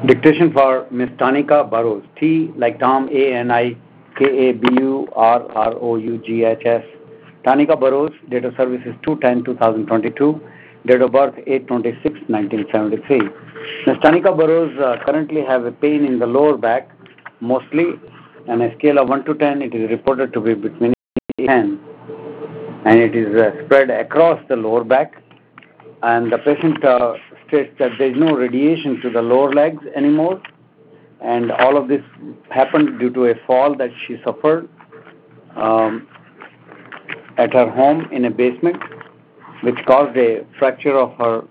Dictation for Ms. Tanika Burrows. T like Tom, ANIKABURROUGHS. Tanika Burrows, date of service is 2/10/2022, date of birth 8/26/1973. Ms. Tanika Burrows currently have a pain in the lower back, mostly. On a scale of 1 to 10, it is reported to be between 10, and it is spread across the lower back. And the patient states that there is no radiation to the lower legs anymore, and all of this happened due to a fall that she suffered at her home in a basement, which caused a fracture of her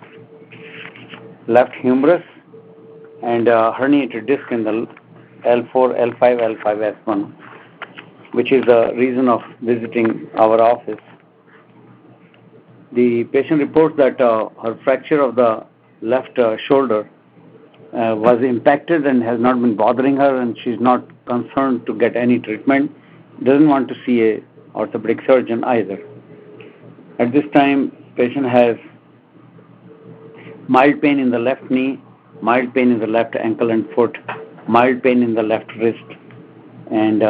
left humerus and herniated disc in the L4, L5, L5S1, which is the reason of visiting our office. The patient reports that her fracture of the left shoulder was impacted and has not been bothering her, and she's not concerned to get any treatment. Doesn't want to see a orthopedic surgeon either. At this time, patient has mild pain in the left knee, mild pain in the left ankle and foot, mild pain in the left wrist, and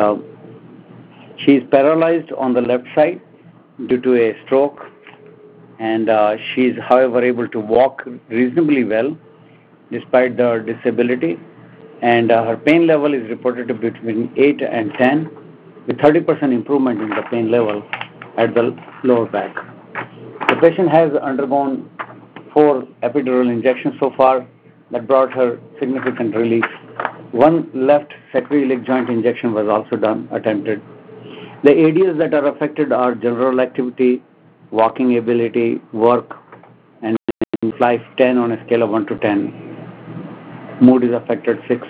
she is paralyzed on the left side due to a stroke, and she is, however, able to walk reasonably well despite the disability, and her pain level is reported to be between 8 and 10, with 30% improvement in the pain level at the lower back. The patient has undergone 4 epidural injections so far that brought her significant relief. 1 left sacroiliac joint injection was also attempted. The areas that are affected are general activity, walking ability, work, and life 10 on a scale of 1 to 10. Mood is affected 6.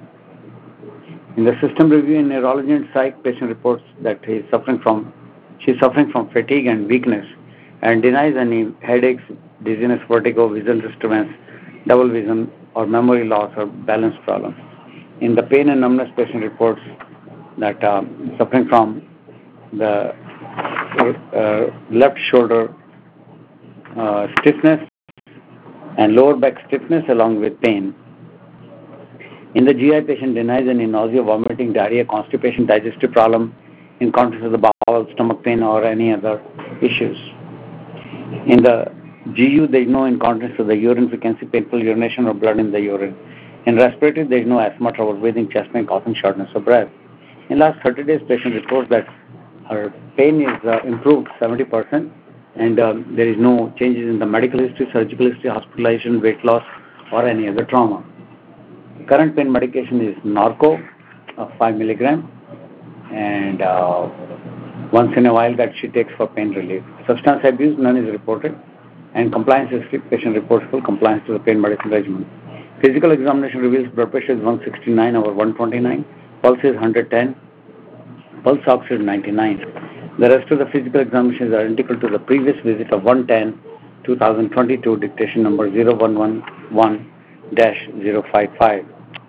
In the system review in neurology and psych, patient reports that she's suffering from fatigue and weakness, and denies any headaches, dizziness, vertigo, visual disturbance, double vision, or memory loss or balance problems. In the pain and numbness, patient reports that suffering from the left shoulder stiffness and lower back stiffness along with pain. In the GI, patient denies any nausea, vomiting, diarrhea, constipation, digestive problem, in contrast to the bowel, stomach pain, or any other issues. In the GU, there is no incontinence to the urine frequency, painful urination or blood in the urine. In respiratory, there is no asthma, trouble breathing, chest pain, coughing, shortness of breath. In last 30 days, patient reports that her pain is improved 70%, and there is no changes in the medical history, surgical history, hospitalization, weight loss, or any other trauma. Current pain medication is Norco of 5 milligram, and once in a while that she takes for pain relief. Substance abuse, none is reported, and compliance history, patient reports full compliance to the pain medicine regimen. Physical examination reveals blood pressure is 169 over 129, pulse is 110, pulse ox is 99. The rest of the physical examination is identical to the previous visit of 1/10/2022, dictation number 0111-055.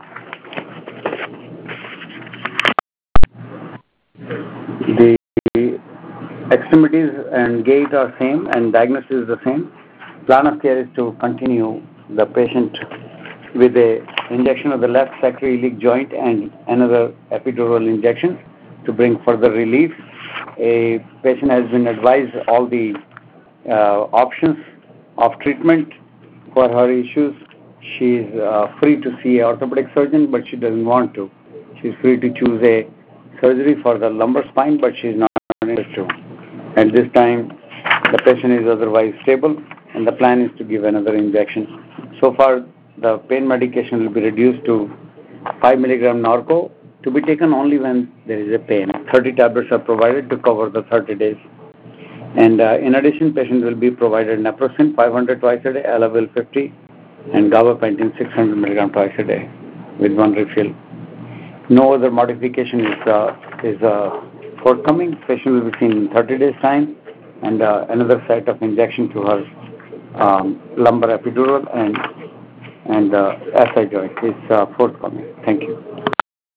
The extremities and gait are same, and diagnosis is the same. Plan of care is to continue the patient with a injection of the left sacroiliac joint and another epidural injection to bring further relief. A patient has been advised all the options of treatment for her issues. She is free to see an orthopedic surgeon, but she doesn't want to. She is free to choose a surgery for the lumbar spine, but she is not interested to. At this time, the patient is otherwise stable, and the plan is to give another injection. So far, the pain medication will be reduced to 5 milligram Norco, to be taken only when there is a pain. 30 tablets are provided to cover the 30 days. And in addition, patient will be provided naproxen 500 twice a day, Elavil 50, and gabapentin 600 milligram twice a day with 1 refill. No other modification is forthcoming. Patient will be seen in 30 days time, and another set of injection to her lumbar epidural and SI joint is forthcoming. Thank you.